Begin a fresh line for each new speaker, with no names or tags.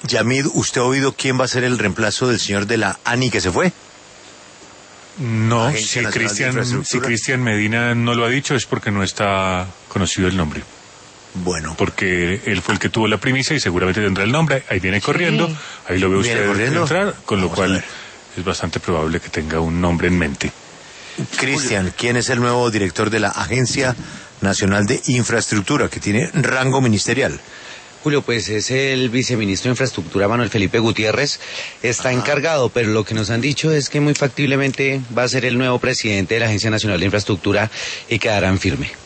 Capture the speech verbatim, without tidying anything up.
Yamid, ¿usted ha oído quién va a ser el reemplazo del señor de la ANI que se fue?
No, si Cristian si Cristian Medina no lo ha dicho es porque no está conocido el nombre.
Bueno.
Porque él fue el que tuvo la primicia y seguramente tendrá el nombre. Ahí viene corriendo, sí. Ahí lo ve usted entrar, con lo Vamos cual es bastante probable que tenga un nombre en mente.
Cristian, ¿quién es el nuevo director de la Agencia Nacional de Infraestructura, que tiene rango ministerial?
Julio, pues es el viceministro de Infraestructura, Manuel Felipe Gutiérrez, está Ajá. encargado, pero lo que nos han dicho es que muy factiblemente va a ser el nuevo presidente de la Agencia Nacional de Infraestructura y quedarán firme.